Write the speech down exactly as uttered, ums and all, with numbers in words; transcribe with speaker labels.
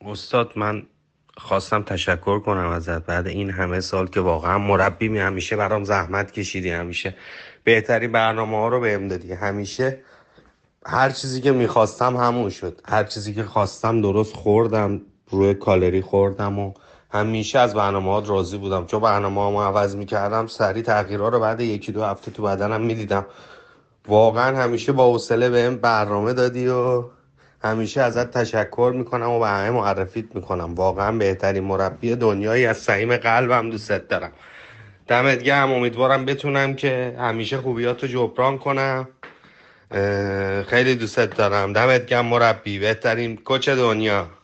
Speaker 1: استاد من خواستم تشکر کنم ازت بعد این همه سال که واقعا مربی می همیشه برام زحمت کشیدی، همیشه بهترین برنامه ها رو بهم دادی، همیشه هر چیزی که میخواستم همون شد، هر چیزی که خواستم درست خوردم، روی کالری خوردم و همیشه از برنامه ها راضی بودم، چون برنامه ها عوض میکردم سریع تغییرها رو بعد یکی دو هفته تو بدنم میدیدم. واقعا همیشه با حوصله بهم برنامه دادی و همیشه ازت تشکر میکنم و به همه معرفیت میکنم. واقعا بهترین مربی دنیایی، از صمیم قلبم دوست دارم. دمت گرم، امیدوارم بتونم که همیشه خوبیاتو جبران کنم. اه، خیلی دوست دارم. دمت گرم مربی، بهترین کوچ دنیا.